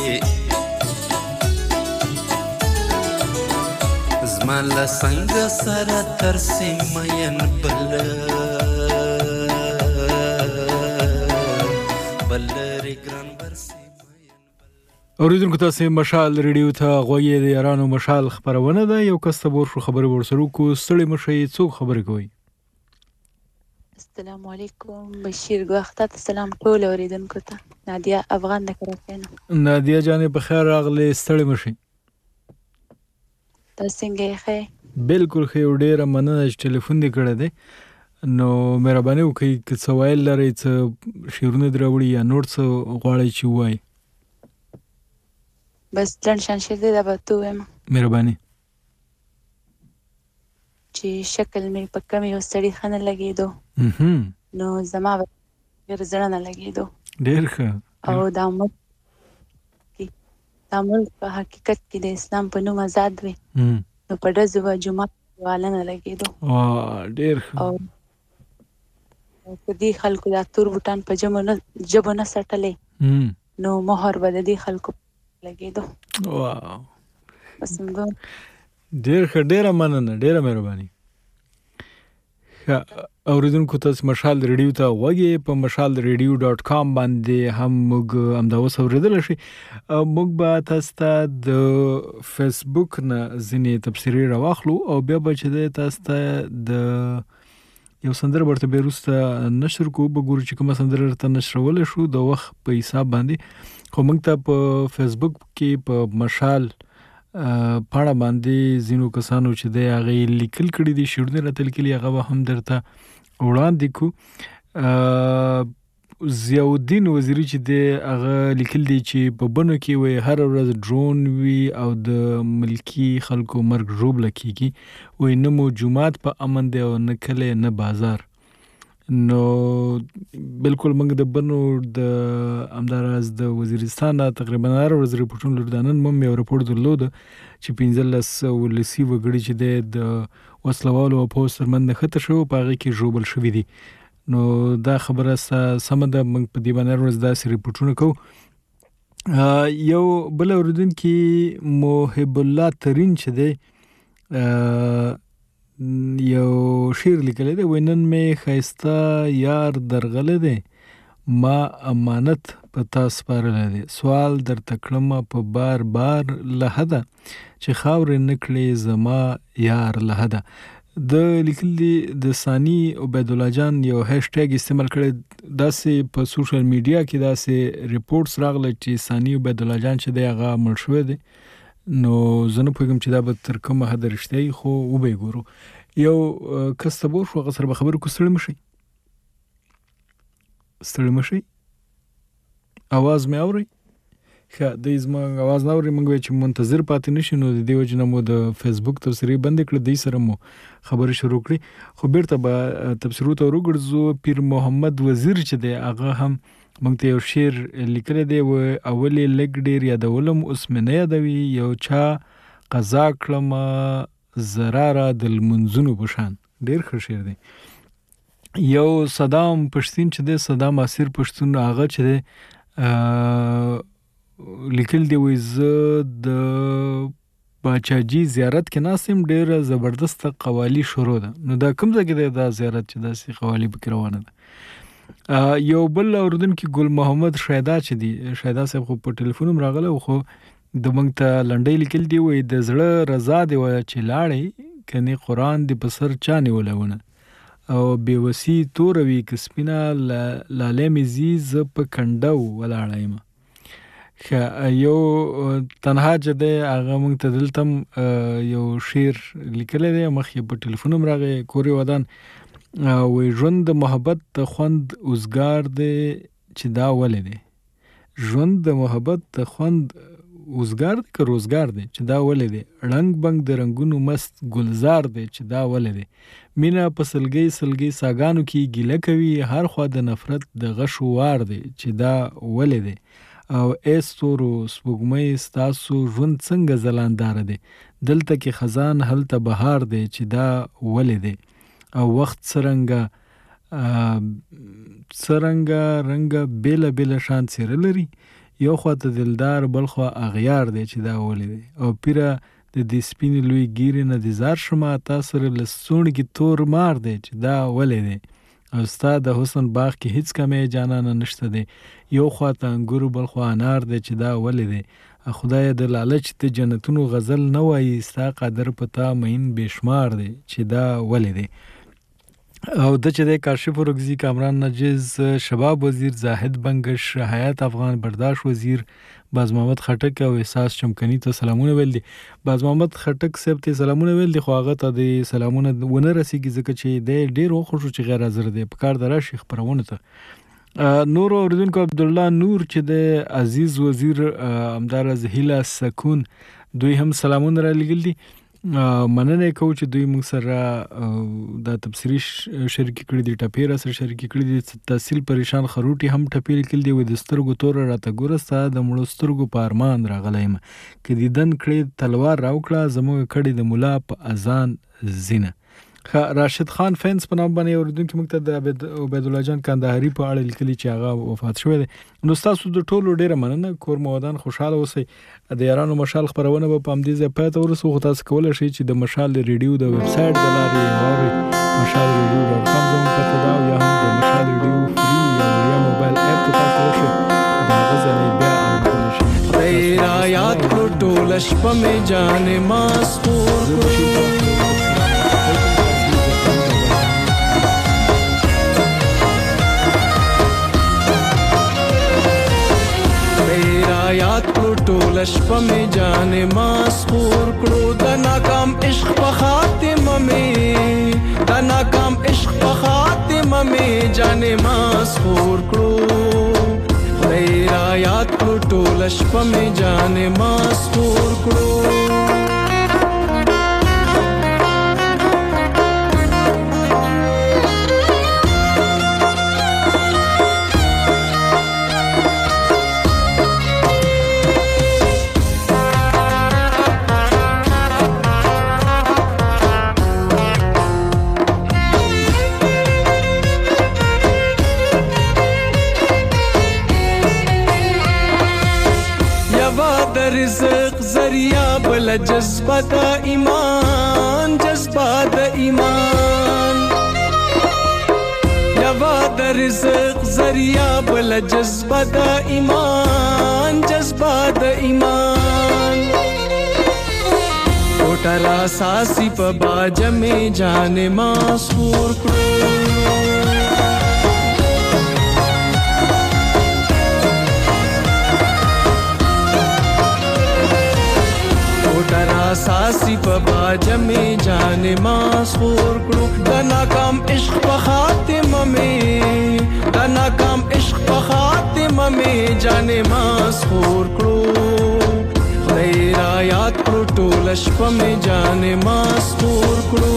زما له څنګه سره ترسي مین بل اوریدونکو تاسو مشال ریډیو ته غوږی د یارانو مشال خبرونه ده یو کس ته ورشو خبري ورسره کو ستړي مشي څوک خبري کوي السلام علیکم بشیر وخت السلام ټول اوریدونکو ته نادیا افغان د کراچۍ نادیا جانې په خیر راغلي ستړي مشي تاسو څنګه ښه بالکل ښه ډیره مننه چې ټلیفون دې کړی دی نو مهرباني وکړئ که څه ویل لرئ څه شعرونه دراوړي یا نور څه غواړئ چې ووایئ بس لنډ شان شعر دی دا به ته ووایم مهرباني چې شکل مې په کمې یو سړي ښه نه لګېدو نو زما به ډېر زړه نه لګېدو ډېر ښه او دا ملک په حقیقت کې د اسلام په نوم آزاد وي نو په ډزو به جومات والا نه لګېدو ډېر ښه او په دې خلکو دا تور بوټان په ژبو نه څټلی نو مهر به د دې خلکو لګېدو بس همدومره ډېر ښه ډېره مننه ډېره مهرباني اوریدونکو تاسو مشال ریډیو ته وګورئ په mashalradio.com باندې هم موږ همداوس اوریدل شي موږ به تاسو ته د فیسبوک نه ځینې تبصرې راوخلو او بیا به چې تاسو ته د یو سندره ورته بیرسته نشر کو بګور چې کوم سندره ته نشرول شو د وخت په حساب باندې خو موږ ته په فیسبوک کې په مشال پاڼه باندې زینو کسانو چې د هغه لیکل کړي دي شعرونه راته لیکلي هغه هم درته وړاندې کو ضیاءالدین وزیری چې د هغه لیکل دي چې په بنو کې وي هر ورځ ډرون وي او د ملکی خلکو مرګ ژوبله کیږي وي نه مو جمعات په امن دی او نه کله نه بازار نو بالکل موږ د بنو د امداراز د وزیرستان تقریبا هر ورځ ریپورټونه لردانن مم یو ریپورت درلود چې 15 ولسی وګړي چې د وسلوالو او پوسټر من خطر شو په هغه کې ژوبل شوې دي نو دا خبره سم ده موږ په دی باندې ورځ داسې ریپورټونه کوو یو بل اوریدونکي محب الله ترین چې دی یو شعر لیکلی دی، وایي نن مې ښایسته یار درغلی دی، ما امانت په تا سپارلی دی، سوال درته کړمه په بار بار له حده چې خاورې نه کړې زما یار له حده. د لیکل دي د ثاني عبیدالله جان یو هیشټیګ استعمال کړی، داسې په سوشل میډیا کې داسې ریپورټس راغلی چې ثاني عبیدالله جان چې دی هغه مړ شوی دی. نو زه نه پوهېږم چې دا به تر کومه حده رښتیا وي، خو وبه یې ګورو. یو کس ته به وشو، هغه سره به خبرې کو. ستړي مه شئ، ستړي مه شئ. اواز مې اورئ؟ ښه، دی زما اواز نه اوري. موږ وایو چې منتظر پاتې نه شي، نو د دې وجې نه مو د فیسبوک تبصرې بندې کړې، دی سره مو خبرې شروع کړې. خو بیرته به تبصرو ته وروګرځو. پیر محمد وزیر چې دی هغه هم موږ ته یو شعر لیکلی دی، اول یې لږ ډېر یادولم اوس مې نه یادوي، یو چا قضا کړمه زراره د لمونځونو په شان. ډېر ښه شعر دی. یو صدام پښتین چې دی، صدام عصیر پښتون، هغه چې دی لیکل دی، وایي زه د باچاجي زیارت کې ناست یم، ډېره زبردسته قوالي شروع ده. نو دا کوم ځای کې دی دا زیارت چې داسې قوالي پکې روانه ده؟ یو بل اوریدونکي ګل محمد شیدا چې دی، شیدا صاحب خو په ټلیفون هم راغلی و، خو د موږ ته لنډۍ لیکل دی، وایي د زړه رضا دی وایه چې لاړې، کنې قرآن دی په سر چا نیولی ونه، او بېوسي توره وي که سپینه لالی مې ځي زه په کنډه ولاړه یم. ښه، یو تنها چې دی هغه موږ ته دلته هم یو شعر لیکلی دی، مخ یې په ټلیفون هم راغی، کورې ودان. وایي ژوند د محبت د خوند اوزګار دی چې دا ولې دی، ژوند د محبت د خوند اوزګار دی که روزګار دی چې دا ولې دی، ړنګ بنګ د رنګونو مست گلزار دی چې دا ولې دی، مینه په سلګۍ سلګۍ ساګانو کې ګیله کوي، هر خوا د نفرت د غشو وار دی چې دا ولې دی، او ای ستورو سپوږمۍ ستاسو ژوند څنګه ځلانداره دی، دلته کې خزان هلته بهار دی چې دا ولې دی، او وخت څرنګه رنګه بیله بیله شان څیره لري، یو خوا ته دلدار بل خوا اغیار دی چې دا ولې دی، او پیره د دې سپینې لوی ګیرې نه د زار شمه، تا سره له ستوني کې تور مار دی چې دا ولې دی، او ستا د حسن باغ کې هیڅ کمی جانانه نشته دی، یو خوا ته انګور بل خوا انار دی چې دا ولې دی، خدای د لالچ د جنتونو غزل نه وایي، ستا قدر په تا مین بېشمار دی چې دا ولې دی. او د چې د کاشف رګزي، کامران نجیز، شباب وزیر، زاهد بنگش، حیات افغان، برداشت وزیر، باز محمد خټک او احساس چمکني ته سلامونه ویل دي. باز محمد خټک صاحب ته سلامونه ویل دي، خو هغه ته د سلامونه ونه رسیږي ځکه چې د ډېر وخوشو چې غیر حاضر دی، په کار د راشي خپرونه ته. نور اوریدونکو عبدالله نور چې د عزیز وزیر، همداراز هیله سکون، دوی هم سلامونه را لېږل دي. مننه کوو چې دوی موږ سره دا تبصرې شریکې کړي دي، ټپې را سره شریکې کړي دي. تحصیل پریشان خروټي هم ټپې لیکل دي، وایي د سترګو توره راته ګوره، ستا د مړو سترګو په ارمان راغلی یم، که دیدن کړې تلوار راوکړه، زموږ کړې د ملا په اذان زینه. راشد خان فینس په نام باندې اوریدونکي موږ ته د عبیدالله جان کندهاري په اړه لیکلي چې هغه وفات شوی دی. نو ستاسو د ټولو ډېره مننه، کور مو ودان، خوشحاله اوسئ. د یارانو مشال خپرونه به په همدې ځای پای ته ورسو، خو تاسو کولی شئ چې د مشال ریډیو د ویبسایټ د لارې واورئ، مشال ریډیو .com زموږ پته ده، او یا هم د مشال ریډیو فري یا وړیا موبایل اپ ته تاسو ورشئ، د هغه ځای نه بیا اورېدلی شئ. تیرا یاد کړو ټوله شپه مې جانې ما سپور کړو، یاد کړو ټوله شپه مې جانې ما سپور کړو، د ناکام عشق په خاتمه مې، د ناکام عشق په خاتمه مې جانې ما سپور کړو، خدای را یاد کړو ټوله شپه مې جانې ما سپور کړو. بل جذبه د ایمان جذبه د ایمان یوا د رزق ذریعہ بل جذبه د ایمان جذبه د ایمان کوټرا ساسي په باج می جان ما سور کړو ساسی په باج می جان ما سور کړو د ناکام عشق په خاتمه می د ناکام عشق په خاتمه می جان ما سور کړو خدای را یاد کړو ټول شپه می جان ما سور کړو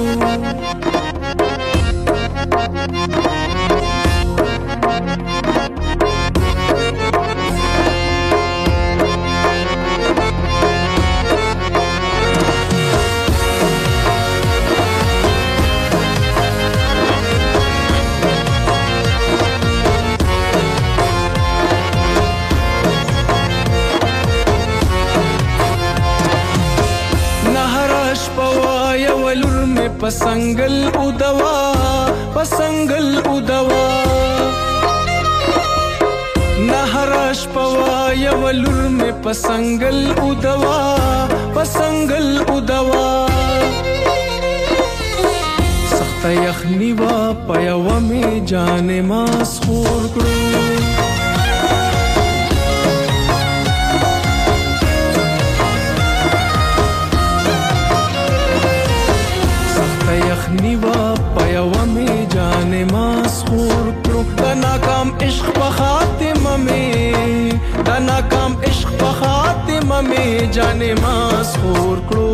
پسنگل ادوا پسنگل ادوا نهرش پوا یولور میں پسنگل ادوا پسنگل ادوا سخت یخنی وا پیو میں جان ما سخور کړو نیوا پیو می جان ما سخور کړو د ناکام عشق په خاتمه می د ناکام عشق په خاتمه می جان ما سخور کړو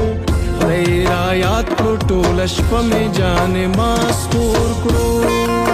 خدای را یاد کړو ټول شپه می جان ما سخور کړو